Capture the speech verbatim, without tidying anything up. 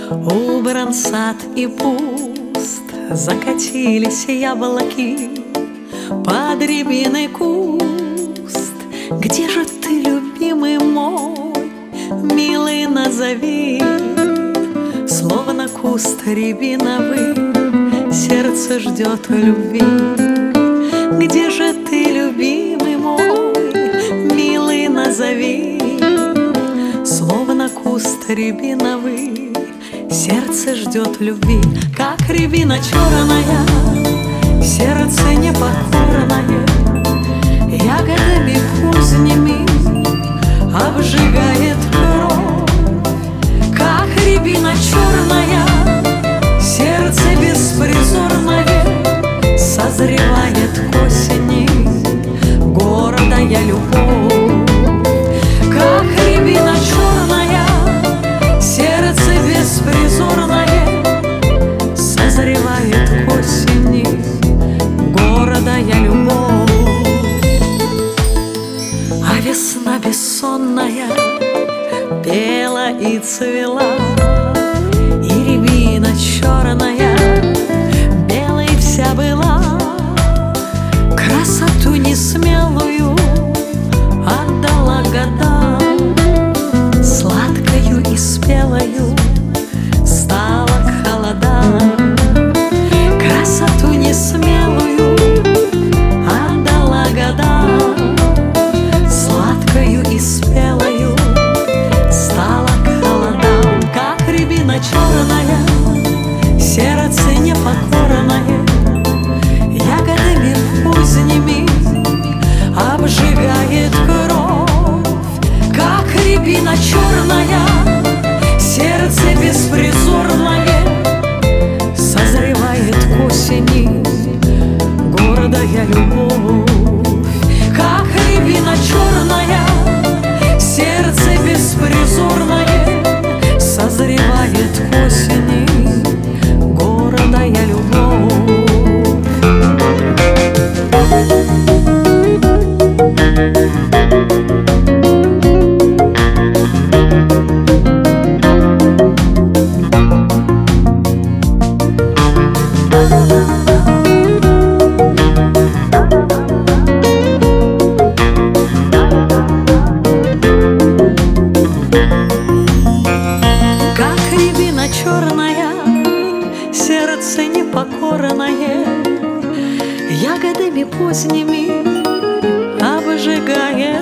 Убран сад и пуст, закатились яблоки под рябиный куст. Где же ты, любимый мой, милый, назови? Словно куст рябиновый, сердце ждет любви. Где же ты, любимый мой, милый, назови? Словно куст рябиновый, сердце ждет любви. Как рябина черная, сердце непокорное, ягодами поздними обжигает кровь. Как рябина черная, сердце беспризорное созревает к осени гордая любовь. Как рябина черная, сердце беспризорное созревает к осени гордая любовь. А весна бессонная пела и цвела, и рябина черная белой вся была. Красоту несмелую отдала годам, сладкою и спелою стала к холодам. Красоту несмелую отдала годам, сладкою и спелою стала к холодам. Как рябина черная, сердце непокорное, ягодами поздними обжигает кровь. Как рябина черная, сердце беспризорное созревает к осени гордая любовь. Как рябина черная, сердце беспризорное созревает к осени гордая любовь. Как рябина черная, сердце непокорное, ягодами поздними обжигает